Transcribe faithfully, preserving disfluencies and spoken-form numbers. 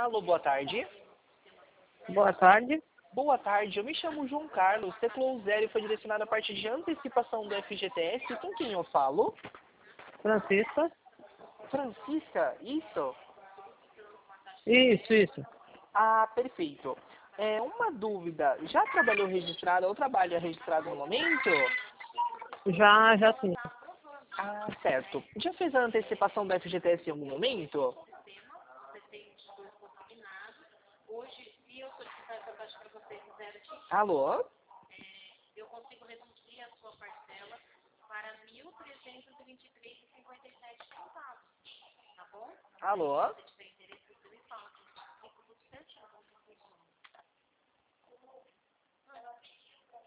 Alô, boa tarde. Boa tarde. Boa tarde, eu me chamo João Carlos, teclou zero e foi direcionado a parte de antecipação do F G T S. Com quem eu falo? Francisca. Francisca, isso? Isso, isso. Ah, perfeito. É, uma dúvida, já trabalhou registrado ou trabalha registrado no momento? Já, já sim. Ah, certo. Já fez a antecipação do F G T S em algum momento? Alô? Alô?